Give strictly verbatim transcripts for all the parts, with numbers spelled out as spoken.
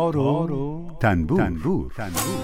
تار و تنبور, تنبور. تنبور.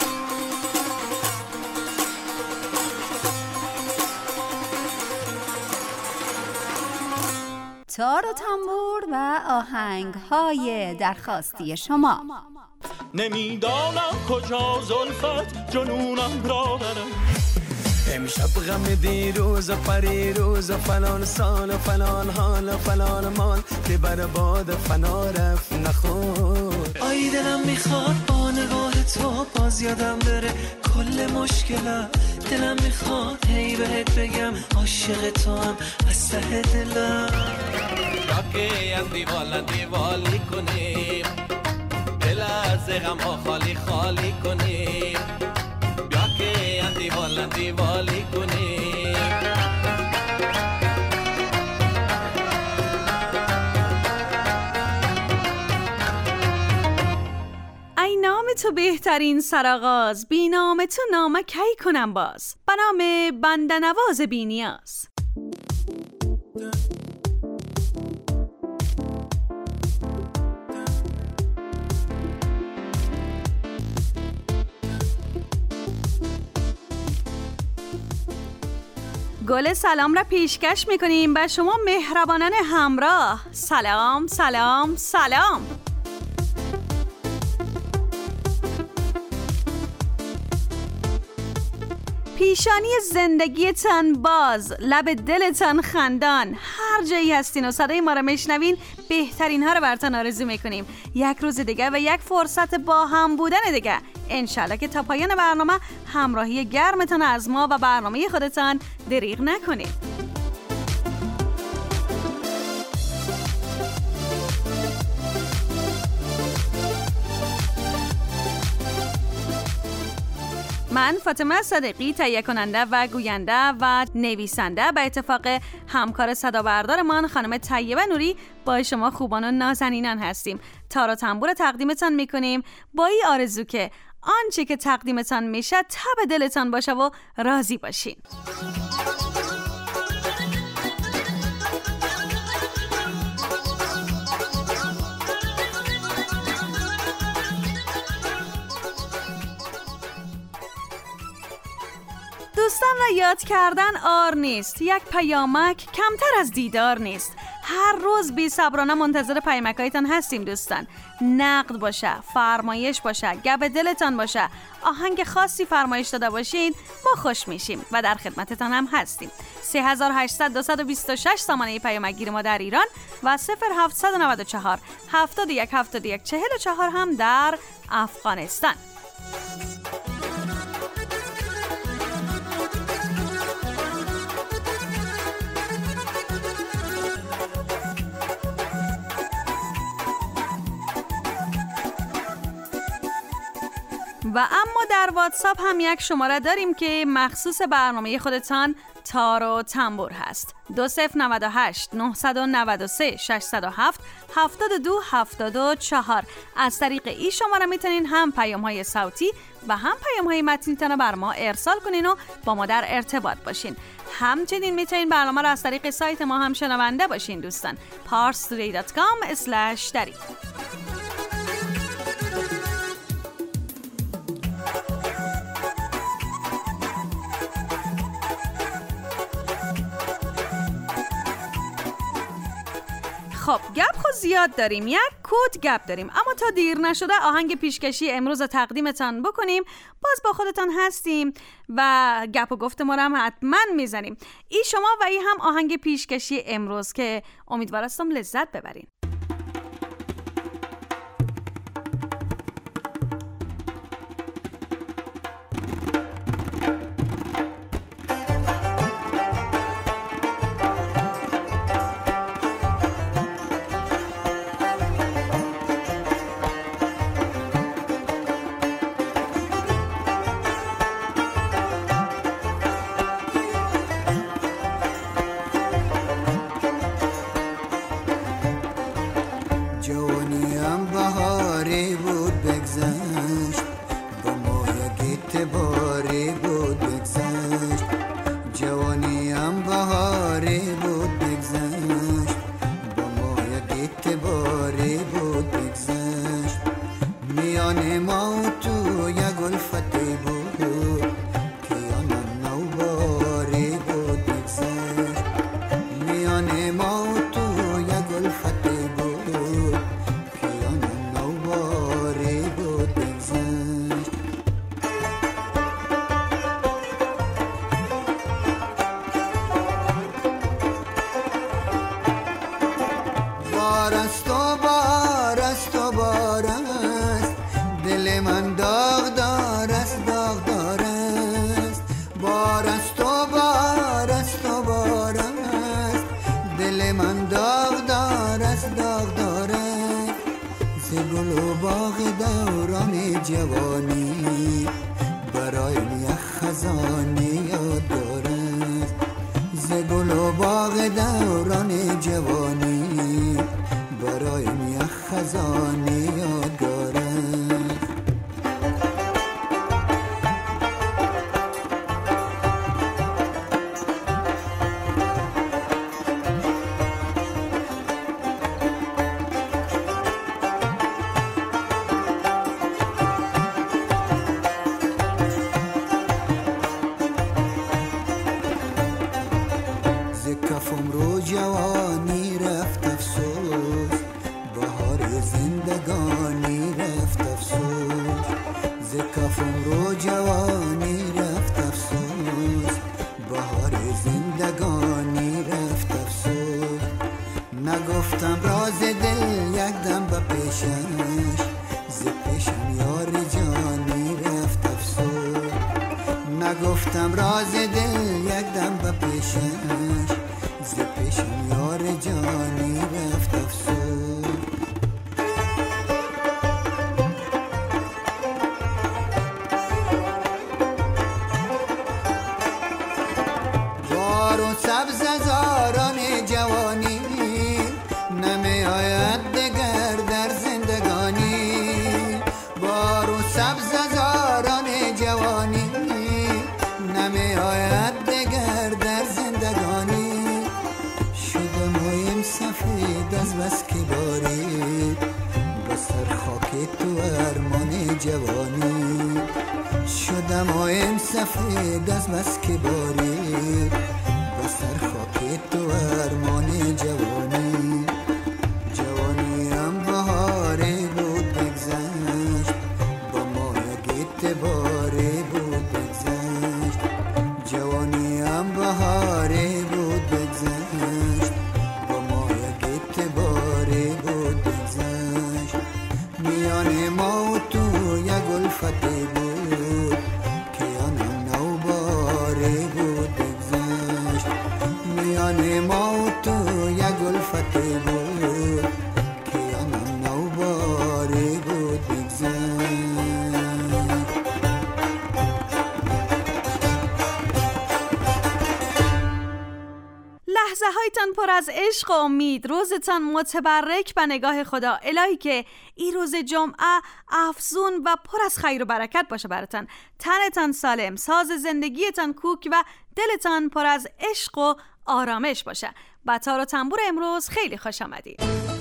تار و تنبور و آهنگ‌های درخواستی شما. نمیدانم کجا زلفت جنونم را برم، امشب غم دیروز و پریروز و فلان سال و فلان حال و فلان مال که بر باد فنا رفت نخور. آی دلم میخواد با نگاه تو باز یادم بره کل مشکلم، دلم میخواد هی بهت بگم عاشق تو هم از ته دلم. راکه از دیوال دیوالی کنیم، دل از غم ها خالی خالی کنیم، بیا که از دیوال دیوالی کنیم. ای نام تو بهترین سرآغاز، بی نام تو نامه کی کنم باز، به نام بنده نواز بی نیاز. گل سلام را پیشکش میکنیم به شما مهربانان همراه. سلام سلام سلام. پیشانی زندگیتان باز، لب دلتان خندان. هر جایی هستین و صدای ما را میشنوین بهترین ها رو براتون آرزو میکنیم. یک روز دیگه و یک فرصت با هم بودن دیگه. انشالله که تا پایان برنامه همراهی گرمتان از ما و برنامه خودتان دریغ نکنید. من فاطمه صدیقی تهیه کننده و گوینده و نویسنده به اتفاق همکار صدابردارمان خانم طیبه نوری با شما خوبان و نازنینان هستیم. تار و تنبور تقدیمتان میکنیم با این آرزو که آنچه که تقدیمتان میشه تب دلتان باشه و راضی باشین. دوستان را یاد کردن آر نیست، یک پیامک کمتر از دیدار نیست. هر روز بی صبرانه منتظر پیامکایتان هستیم دوستان. نقد باشه، فرمایش باشه، گپ دلتان باشه، آهنگ خاصی فرمایش داده باشین، ما خوش میشیم و در خدمتتان هم هستیم. سه هزار و هشتصد و بیست و شش سامانه پیامکگیر ما در ایران و صفر هفتصد و نود و چهار هفتاد و یک هفتاد و یک چهل و چهار هم در افغانستان. و اما در واتساپ هم یک شماره داریم که مخصوص برنامه خودتان تار و تنبور هست. دو صفر نود و هشت نهصد و نود و سه ششصد و هفت هفتاد و دو هفتاد و چهار. از طریق این شماره میتونین هم پیام های صوتی و هم پیام های متنیتان رو بر ما ارسال کنین و با ما در ارتباط باشین. همچنین میتونین برنامه رو از طریق سایت ما هم شنونده باشین دوستان. parstoday dot com slash dari. خب گپ خود زیاد داریم، یک کود گپ داریم، اما تا دیر نشده آهنگ پیشکشی امروز تقدیمتان بکنیم. باز با خودتان هستیم و گپ و گفت ما رو هم حتما میزنیم. ای شما و ای هم آهنگ پیشکشی امروز که امیدوارستم لذت ببرین. جوانی برایم یک خزانه یادگار است. ز گل و باغ دوران جوانی برایم یک خزانه یادگار است. کفم رو جوانی رفت افسوس، بهار زندگانی رفت افسوس. ز کفم رو جوانی رفت افسوس، بهار زندگانی رفت افسوس. نگفتم راز دل یک دم به پیشش، ز پیشم یار جانی رفت افسوس. نگفتم راز دل یک دم به پیشش، ز پیشم یار جانی رفت افسوس. بار و سبز زاران جوانی نمی آید دگر در زندگانی. بار و سبز زاران جوانی نمی آید دگر در زندگانی. سفید از بس که بارید بسر خاک تو ارمان جوانی. شدم آیم سفید از بس که بارید بسر خاک تو ارمان جوانی. جوانیم بهاری بود بگذشت، با ما گیت باری بود بگذشت. جوانیم بهاری بود بگذشت، میان ما و تو یک الفتی بود که آنم نوباری بود بگذشت. میان ما و تو یک الفتی بود که آنم نوباری بود بگذشت. لحظه هایتان پر از عشق و امید، روزتان متبرک به نگاه خدا. الهی که این روز جمعه افزون و پر از خیر و برکت باشه براتان. تنتان سالم، ساز زندگیتان کوک و دلتان پر از عشق و آرامش باشه. با تار و تنبور امروز خیلی خوش آمدید.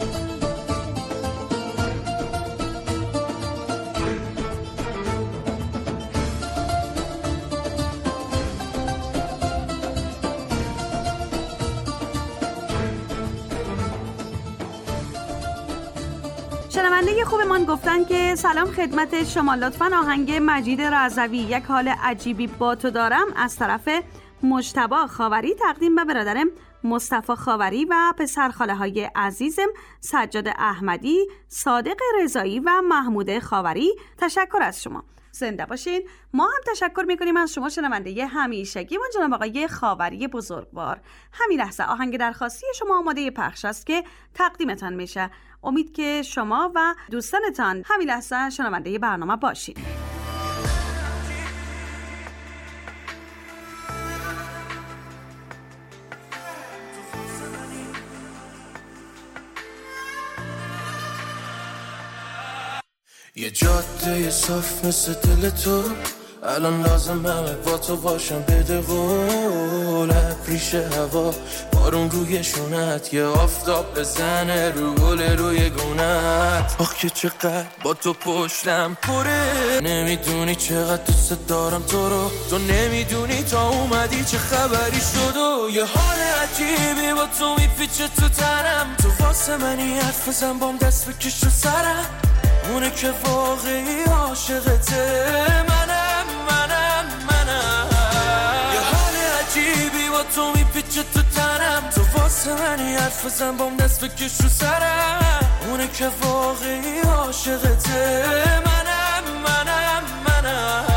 شنونده خوبمان گفتن که سلام خدمت شما، لطفاً آهنگ مجید رضوی یک حال عجیبی با تو دارم از طرف مجتبی خاوری تقدیم به برادرم مصطفی خاوری و پسرخاله های عزیزم سجاد احمدی، صادق رضایی و محمود خاوری. تشکر از شما، زنده باشین. ما هم تشکر میکنیم از شما شنونده همیشگی ما جناب آقای خاوری بزرگوار. همین لحظه آهنگ درخواستی شما آماده پخش است که تقدیمتان میشه. امید که شما و دوستانتان همین لحظه شنونده برنامه باشید. یه جاده صاف مثل دل تو، الان لازمه با تو باشم بده قول. ریش هوا بارون روی شونت، یه آفتاب بزنه رو گل روی گونت. آخ که چقدر با تو پشتم پره، نمیدونی چقدر دوست دارم تو رو. تو نمیدونی تا اومدی چه خبری شد و یه حال عجیبی با تو میپیچه تو تنم. تو واسه منی حرف بزن بام دست بکش رو سرم، اونه که واقعی عاشقته. منم منم منم یه حال عجیبی با تو میپیچه تو تنم. تو واسه منی حرف بزن بام دست بکش رو سرم، اونه که واقعی عاشقته. منم منم منم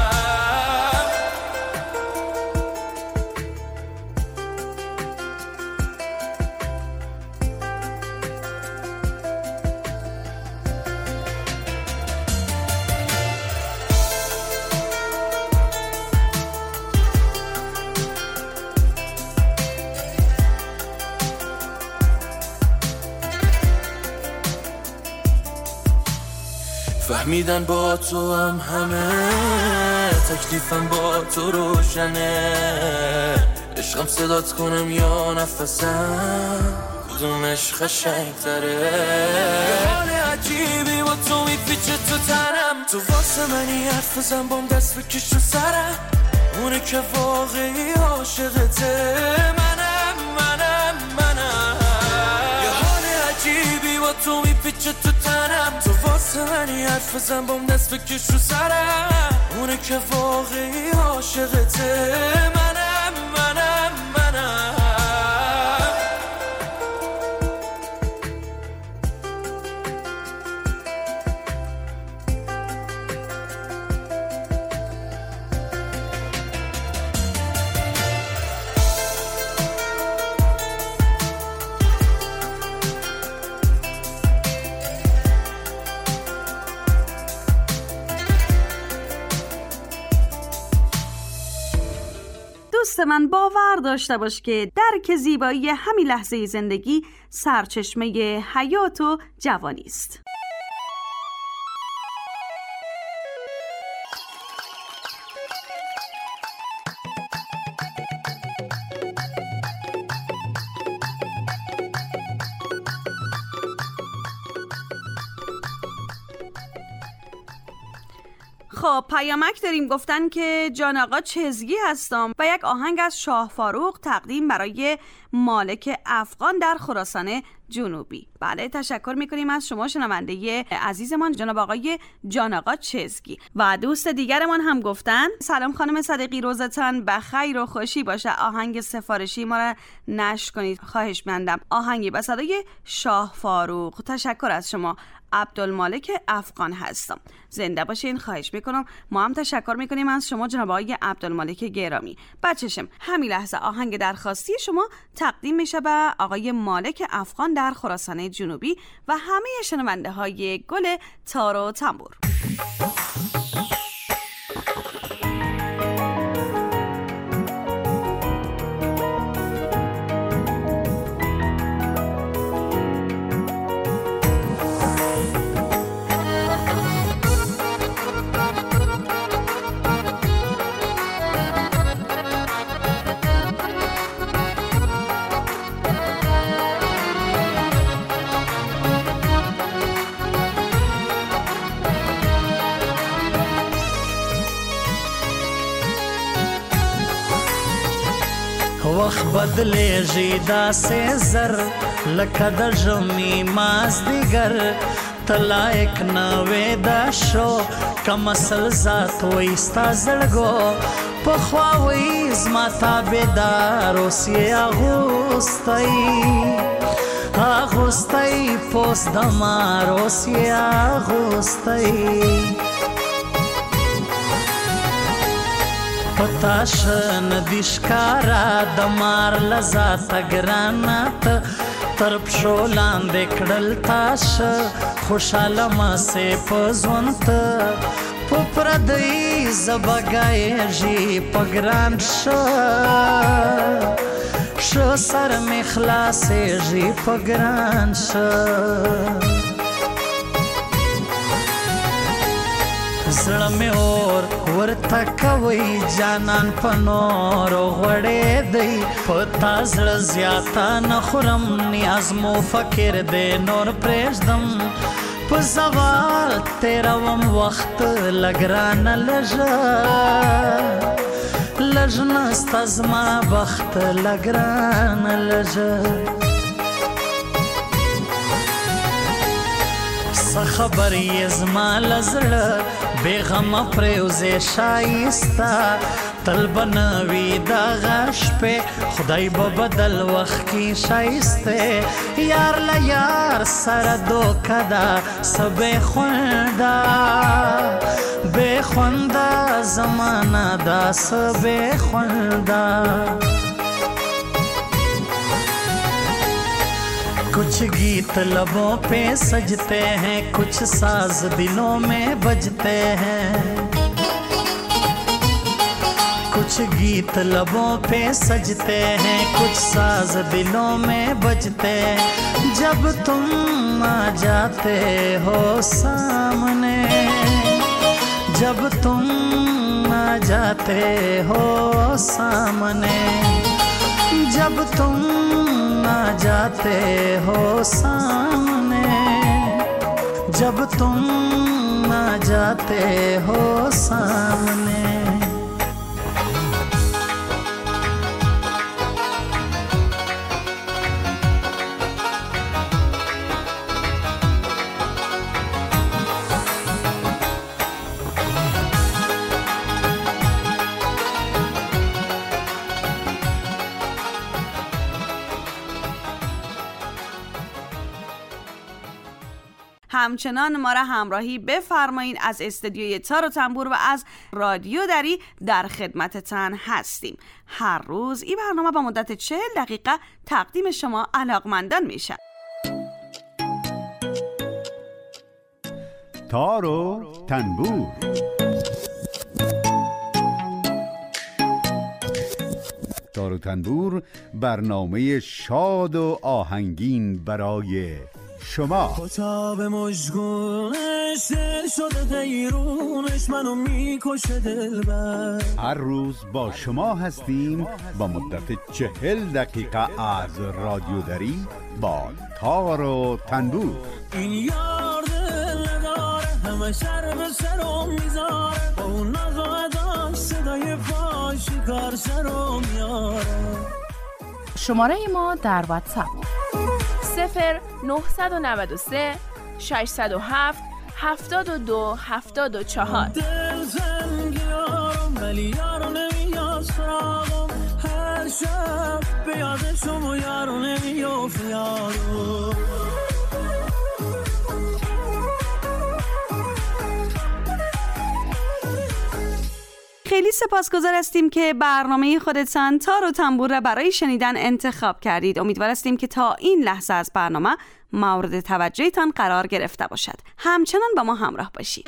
فهمیدن با تو هم همه تکلیفم با تو روشنه عشقم صدات کنم یا نفسم کدومش خشنگ تره حال عجیبی با تو میپیچه تو تنم تو واسه منی حرف بزن بام دست بکش تو سرم اونه که واقعی عاشقته منم منم منم یه حال عجیبی با تو میپیچه تو تنم تو واسه منی حرف بزن بام دست بکش تو سرم اونه که واقعی عاشقته منم منم منم دوست من باور داشته باش که درک زیبایی همین لحظه زندگی سرچشمه حیات و جوانی است. خب پیامک داریم گفتن که جان آقا چزگی هستم و یک آهنگ از شاه فاروق تقدیم برای مالک افغان در خراسان جنوبی. بله تشکر میکنیم از شما شنونده عزیزمان جناب آقای جان آقا چزگی. و دوست دیگرمان هم گفتن سلام خانم صدیقی روزتان بخیر و خوشی باشه، آهنگ سفارشی ما را نشر کنید خواهش مندم، آهنگی به صدای شاه فاروق. تشکر از شما. عبدالمالک افغان هستم، زنده باشین خواهش میکنم. ما هم تشکر میکنیم از شما جناب آقای عبدالمالک گرامی. بچشم همین لحظه آهنگ درخواستی شما تقدیم میشه به آقای مالک افغان در خراسان جنوبی و همه شنونده های گل تار و تنبور. وخت بدلیږي داسې زر لکه د ژمي مازدیګر ته لایق نه وې د شو کم اصل ذات وایي ستا زړګو پخوا وایي زما تابعدار اوس یې اغوستی اغوستی پوست د مار اوس یې اغوستی پتاش ندیش کارا دمار لذات گرانات ترپ شو لاندې کړل تاش خوشاله ما سه پزونت په پردی زبګایږي پګران شو شو سر می خلاصېږي پګران شو زړه مې اور ورته کوي جانان په نور غوړې دی پتا زړه زیاته نه خورم نیاز مو فکر دی نور پرېږدم په زوال تیروم وخت لګران لږه لږ نسته زما بخت لګران لږه څه خبر یې زما لزړه بیغم پریوزی شایستا تل بنوی دا غش پی خدای با بدل وقت کی شایسته یار لیار سر دو کدا سبی خوندا بی خوندا زمانہ دا سبی خوندا कुछ गीत लबों पे सजते हैं कुछ साज दिलों में बजते हैं कुछ कुछ गीत लबों पे सजते हैं, कुछ साज दिलों में बजते हैं। जब तुम आ जाते हो सामने, जब तुम आ जाते हो सामने, जब तुम आ जाते हो सामने, जब तुम आ जाते हो सामने। همچنان ما را همراهی بفرمایید. از استودیوی تار و تنبور و از رادیو دری در خدمتتان هستیم. هر روز این برنامه با مدت چهل دقیقه تقدیم شما علاقمندان میشه. تار و تنبور. تار و تنبور برنامه شاد و آهنگین برای شما. کتاب مشگونش دل شده غیرونش منو میکشه دلبر. هر روز با شما هستیم با مدت چهل دقیقه از رادیو دری با تار و تنبور. این یار دل نداره همه سر به سرم میذاره، با اون ناز و اداش صدای پاشی کار سرم میاره. شماره ما در واتساپ صفر نهصد و نود و سه ششصد و هفت هفتاد و دو هفتاد و چهار. دل زنگیارم ولی یارو نمیاد سراغم، هر شب به یاد شما یارو نمیافت یارو. خیلی سپاسگزار هستیم که برنامه خودتان تار و تنبور را برای شنیدن انتخاب کردید. امیدوار هستیم که تا این لحظه از برنامه مورد توجهتان قرار گرفته باشد. همچنان با ما همراه باشید.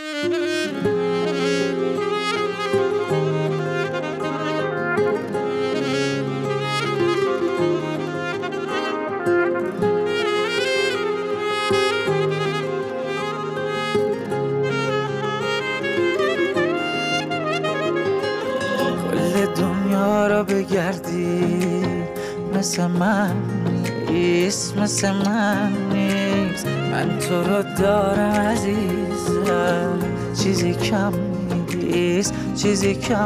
دنیا را بگردی مثل من نیست، مثل من نیست. من تو رو دارم عزیزم، چیزی کم نیست، چیزی کم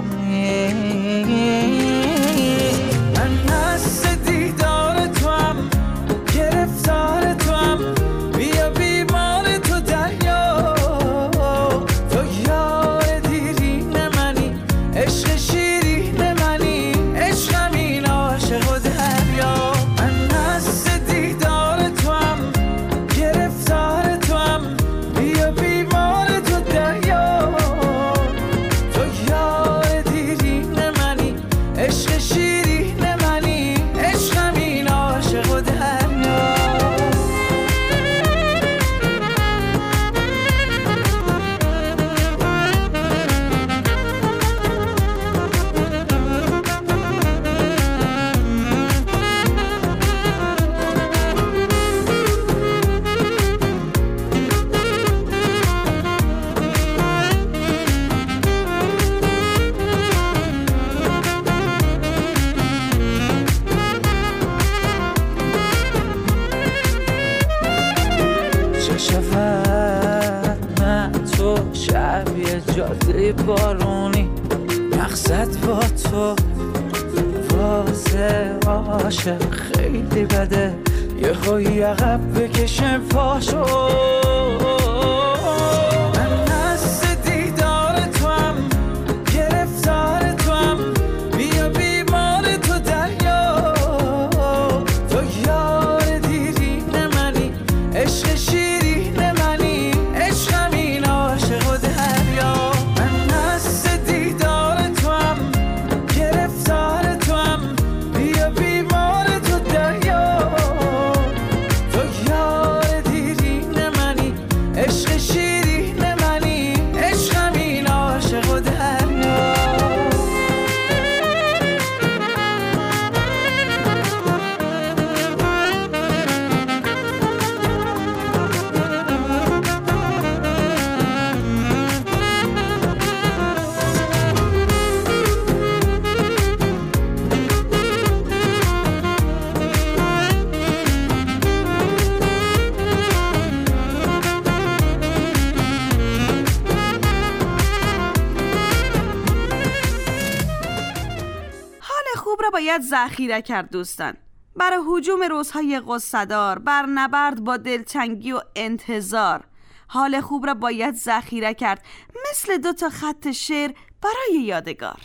نیست. من هست دیدار تو هم، گرفتار تو هم، بیا بیمار تو دریا. تو یار دیرین منی، عشق شیرین منی، عشقم این عاشق و دریا. من هست دیدار تو هم، گرفتار تو هم، بیا بیمار تو دریا. تو یار دیرین منی، عشق شیرین منی، عشقم این عاشق و دریا. جاده بارونی مقصد با تو، واسه عاشق خیلی بده یه خوی عقب بکشه پاشو. من هست دیدار تو هم، گرفتار تو هم، بیا بیمار تو دریا. تو یار دیرین منی، عشق شیرین منی، عشقم این عاشق و دریا. من هست دیدار تو هم، گرفتار تو هم، بیا بیمار تو دریا. تو یار دیرین منی، باید ذخیره کرد دوستان. برای هجوم روزهای غصه‌دار، بر نبرد با دلتنگی و انتظار، حال خوب را باید ذخیره کرد، مثل دو تا خط شعر برای یادگار.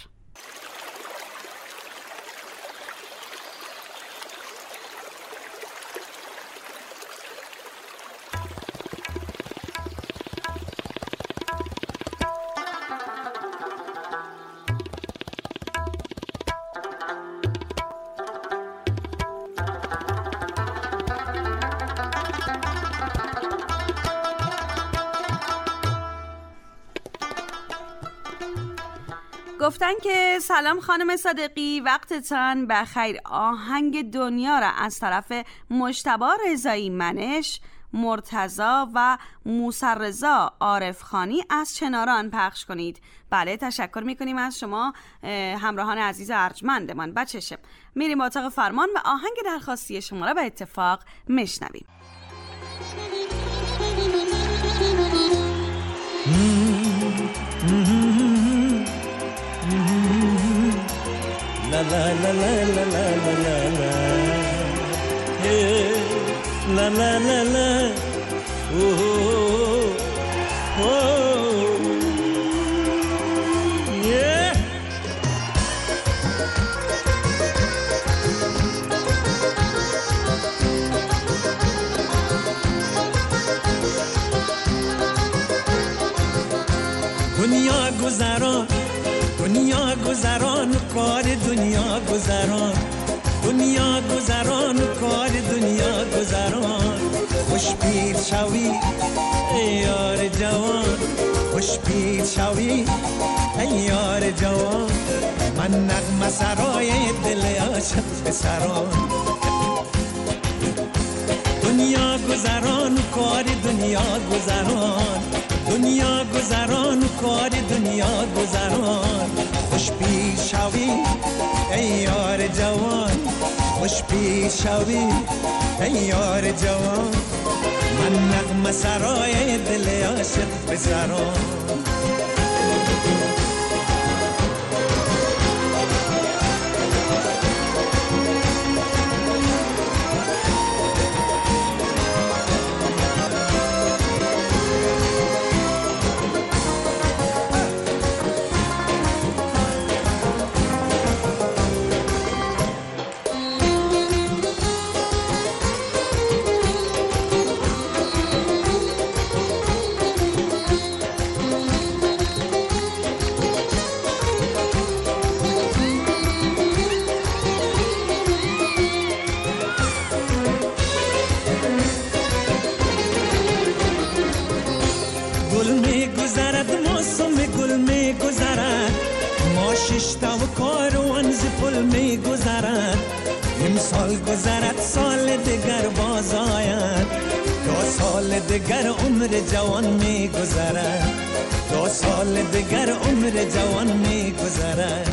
گفتن که سلام خانم صادقی، وقتتان بخیر. آهنگ دنیا را از طرف مجتبی رضایی منش، مرتضی و موسی رضا عارفخانی از چناران پخش کنید. بله، تشکر میکنیم از شما همراهان عزیز ارجمندمان. بچشه میریم اتاق فرمان و آهنگ درخواستی شما را به اتفاق میشنویم. La la la la la la la la la, hey, la la la la, oh oh oh, yeah. دنیا گذران، دنیا گذران، کار دنیا گذران، دنیا گذران، کار دنیا گذران. خوش پیر شوی ای یار جوان، خوش پیر شوی ای یار جوان. من نغمه سرای دل عاشق پسران. دنیا گذران، کار دنیا گذران، دنیا گذران، کار دنیا گذران. خوش پیر شوی ای یار جوان، خوش پیر شوی ای یار جوان. من نغمه سرای دل عاشق پسران. ششتا و کاروان ز پل می گذرد. امسال گذرد سال دگر باز آید، دو سال دگر عمر جوان می گذرد، دو سال دگر عمر جوان می گذرد.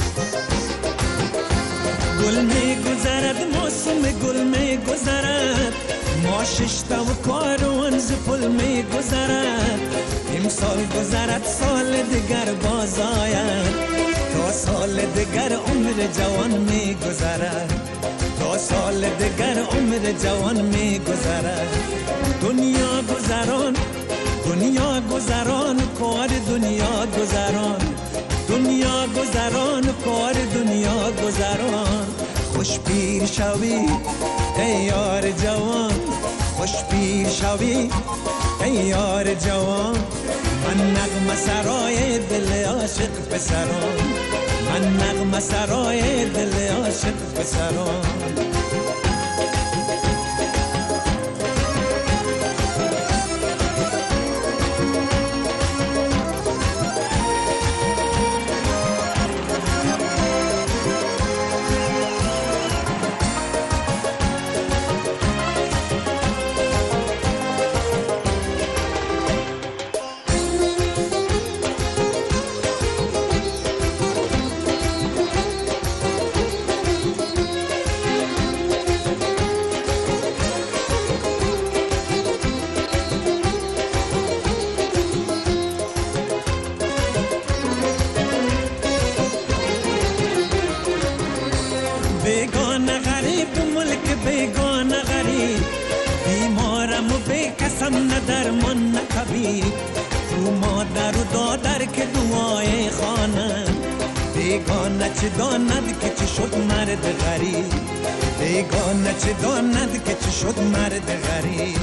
گل می گذرد موسم گل می گذرد، ما ششتا و کاروان ز پل می گذرد. امسال گذرد سال دگر باز آید، دو سال دگر عمر جوان می گذرد، دو سال دگر عمر جوان می گذرد. دنیا گذران، دنیا گذران، کار دنیا گذران، دنیا گذران، کار دنیا گذران. خوش پیر شوی ای یار جوان، خوش پیر شوی ای یار جوان. من نغمه سرای دل عاشق پسران، من نغمه سرای دل عاشق پسران. بیگانه غریب ملک بیگانه غریب بیمارم و بیکسم نه درمان نه طبیب رو مادر و دادر که دعای خانه بیگانه چه داند که چه شد مرد غریب بیگانه چه داند که چه شد مرد غریب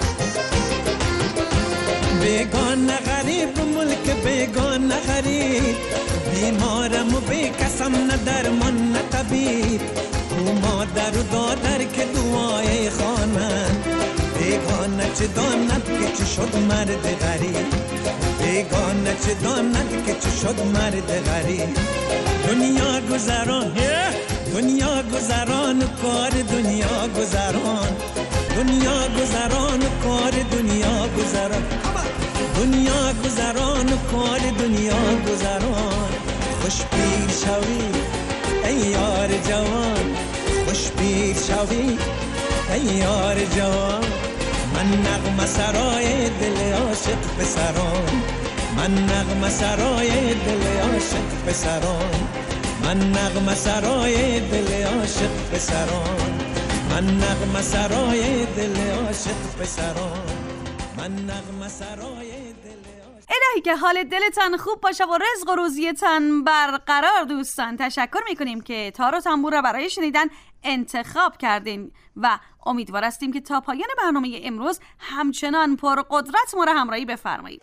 بیگانه غریب ملک بیگانه غریب بیمارم و بیکسم نه درمان نه طبیب رو مادر و دادر که دعای خانند بیگانه چه داند که چه شد مرد غریب بیگانه چه داند که چه شد مرد غریب دنیا گذران دنیا گذران کار دنیا گذران دنیا گذران کار دنیا گذران دنیا گذران کار دنیا گذران خوش پیر شوی ای یار جوان خوش پیر شوی ای یار جوان من نغمه سرای دل عاشق پسران من نغمه سرای دل عاشق پسران من نغمه سرای دل عاشق پسران من نغمه سرای دل عاشق پسران من نغمه سرای دل الهی که حال دلتان خوب باشه و رزق و روزیتان برقرار. دوستان تشکر میکنیم که تار و تنبور را برای شنیدن انتخاب کردین و امیدوار هستیم که تا پایان برنامه امروز همچنان پر قدرت ما را همراهی بفرمایید.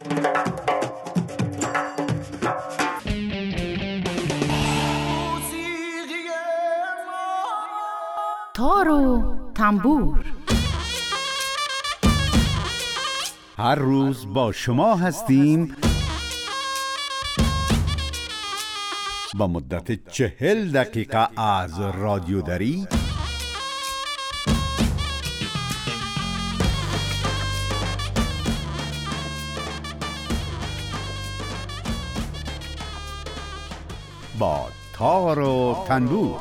تار و تنبور هر روز با شما هستیم با مدت چهل دقیقه از رادیوداری با تار و تنبور.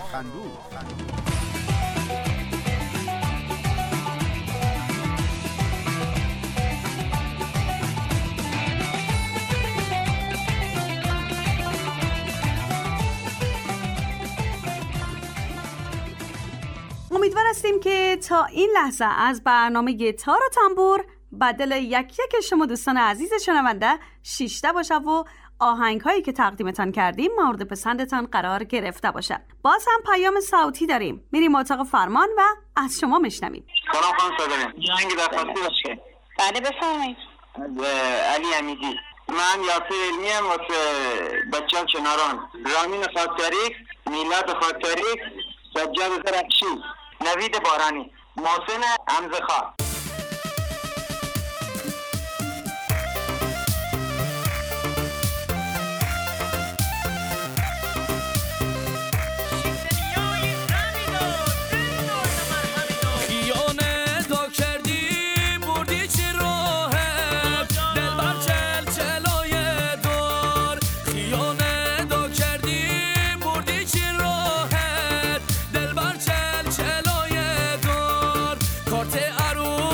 امیدوار هستیم که تا این لحظه از برنامه تار و تنبور بدل یک یک شما دوستان عزیز شنونده شیشته باشه و آهنگ هایی که تقدیمتان کردیم مورد پسندتان قرار گرفته باشه. باز هم پیام صوتی داریم، میریم اتاق فرمان و از شما میشنویم. سلام خانم صدرین، جنگ درخواستی باشه. بله بفرمایید. از علی امیدی. من یاسر علمی ام واسه بچه‌ام کناران. رامین خاکتاریک، میلاد خاکتاریک، سجاد زرکشی، نوید بارانی، محسن حمزه‌خان. کارت عروس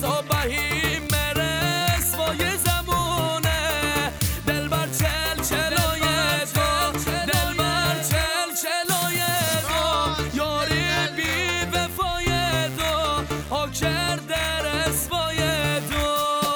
صبحی مرس و یه زمونه دلبر چل چلوی تو دلبر چل چلوی تو یاری بی وفای تو ها کرده رسوای تو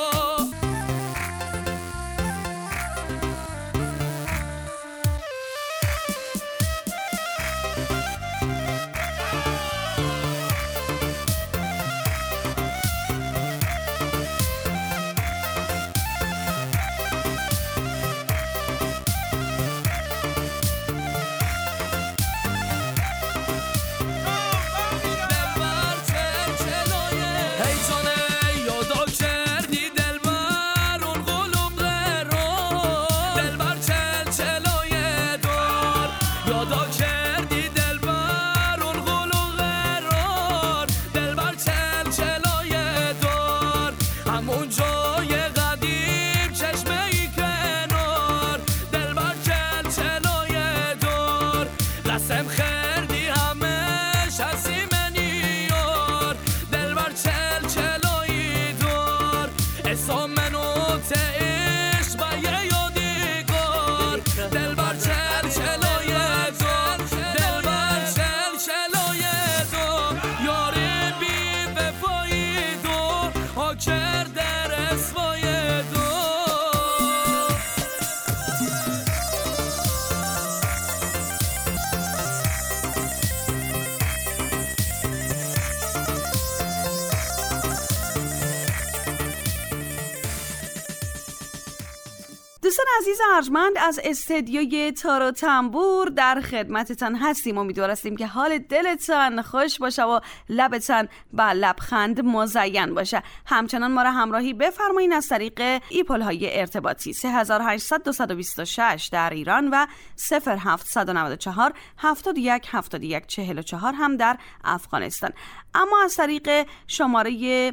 دوستان عزیز ارجمند از استدیوی تار و تنبور در خدمتتان هستیم. امیدوار هستیم که حال دلتان خوش باشه و لبتان با لبخند مزین باشه. همچنان ما را همراهی بفرمایید از طریق ایپل های ارتباطی سه هزار و هشتصد دویست و بیست و شش در ایران و صفر هفتصد و نود و چهار هفتاد و یک هفتاد و یک چهل و چهار هم در افغانستان. اما از طریق شماره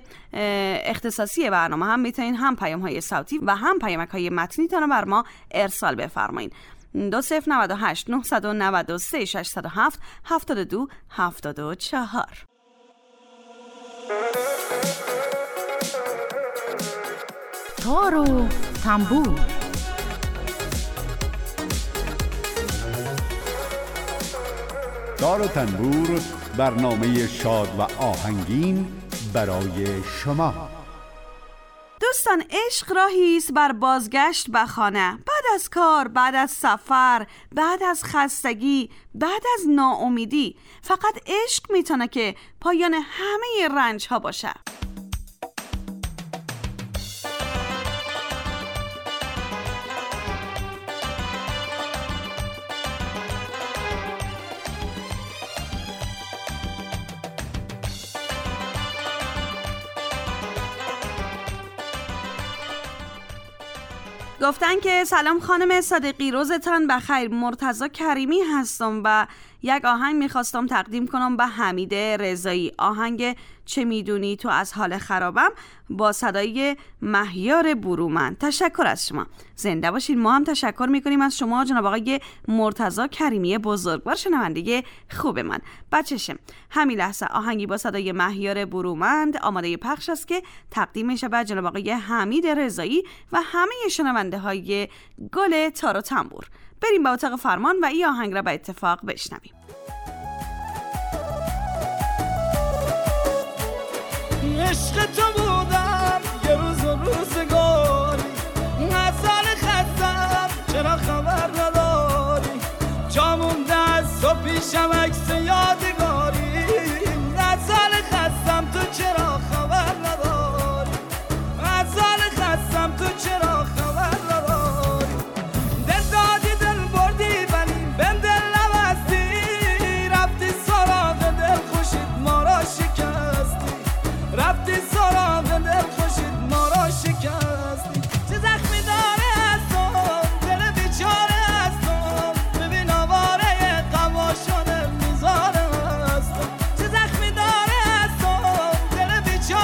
اختصاصی برنامه هم میتونین هم پیام های صوتی و هم پیامک های متنی تان بر ما ارسال بفرمایید. دو صفر نود و هشت نهصد و نود و سه ششصد و هفت هفتاد و دو هفتاد و چهار. تار و تنبور. تار و تنبور برنامه شاد و آهنگین برای شما. دوستان عشق راهی است بر بازگشت به خانه، بعد از کار، بعد از سفر، بعد از خستگی، بعد از ناامیدی. فقط عشق میتونه که پایان همه رنج ها باشه. گفتن که سلام خانم صادقی، روزتان بخیر. مرتضی کریمی هستم و یک آهنگ میخواستم تقدیم کنم به حمید رضایی. آهنگ چه میدونی تو از حال خرابم با صدای مهیار برومند. تشکر از شما، زنده باشین. ما هم تشکر میکنیم از شما جناب آقای مرتضی کریمی بزرگوار، شنونده خوب من. بچشم همین لحظه آهنگی با صدای مهیار برومند آماده پخش است که تقدیم میشه به جناب آقای حمید رضایی و همه شنونده های گل تار و تنبور. بریم به اتاق فرمان و این آهنگ را به اتفاق بشنویم. عشق تو بودم یه روز و روزگاری، نزال خستم چرا خبر نداری، جا مونده از تو پیشم عکس یادگاری، نزال خستم تو چرا خبر نداری، نزال خستم تو چرا خبر نداری، دل دادی دل بردی ولی بهم دل نبستی، رفتی سراغ دل خوشید ما را شکستی، رفتی سراغ دل خوشید ما را شکستی، چه زخمی داره از تو دل بیچاره از تو، ببین آواره قوا شده میذاره از تو، چه زخمی داره از تو دل بیچاره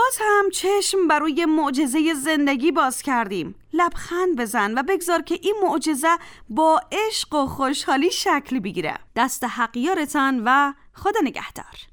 باز هم چشم بر روی معجزه زندگی باز کردیم. لبخند بزن و بگذار که این معجزه با عشق و خوشحالی شکل بگیره. دست حق یارتان و خدا نگهدار.